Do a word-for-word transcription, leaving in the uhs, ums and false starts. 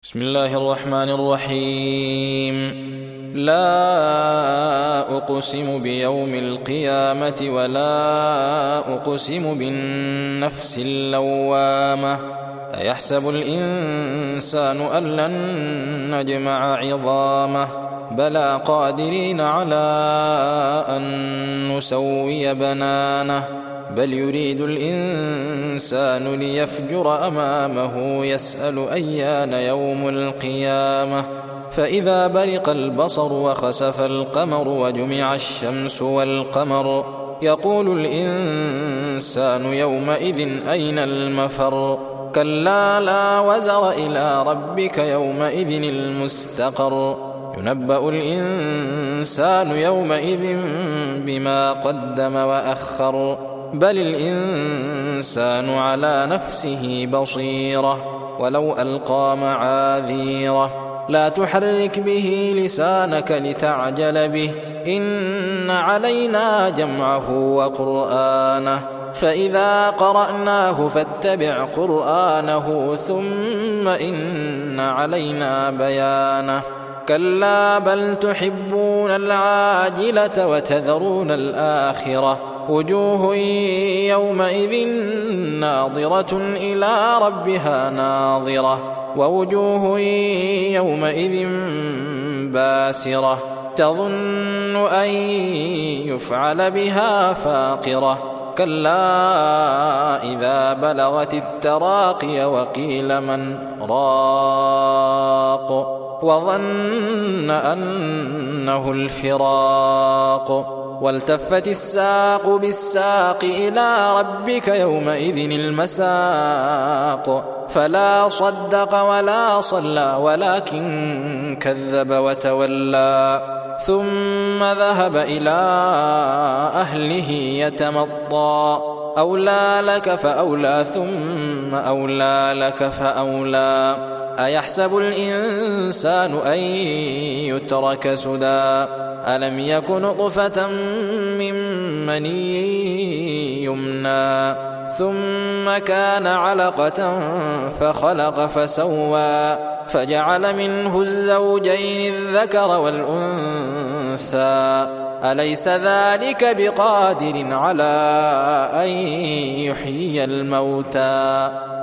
بسم الله الرحمن الرحيم. لا أقسم بيوم القيامة ولا أقسم بالنفس اللوامة. أيحسب الإنسان أن لن نجمع عظامه بلى قادرين على أن نسوي بنانه بل يريد الإنسان ليفجر أمامه يسأل أيان يوم القيامة. فإذا برق البصر وخسف القمر وجمع الشمس والقمر يقول الإنسان يومئذ أين المفر. كلا لا وزر إلى ربك يومئذ المستقر. ينبأ الإنسان يومئذ بما قدم وأخر بل الإنسان على نفسه بصيرة ولو ألقى معاذيره. لا تحرك به لسانك لتعجل به إن علينا جمعه وقرآنه فإذا قرأناه فاتبع قرآنه ثم إن علينا بيانه. كلا بل تحبون العاجلة وتذرون الآخرة وجوه يومئذ ناظرة إلى ربها ناظرة ووجوه يومئذ باسرة تظن أن يفعل بها فاقرة. كلا إذا بلغت التراقي وقيل من راق وظن أنه الفراق والتفت الساق بالساق إلى ربك يومئذ المساق. فلا صدق ولا صلى ولكن كذب وتولى ثم ذهب إلى أهله يتمطى. أولى لك فأولى ثم أولى لك فأولى. أيحسب الإنسان أن يترك سدى ألم يك نطفة من مني يمنى ثم كان علقة فخلق فسوى فجعل منه الزوجين الذكر والأنثى. أليس ذلك بقادر على أن يحيي الموتى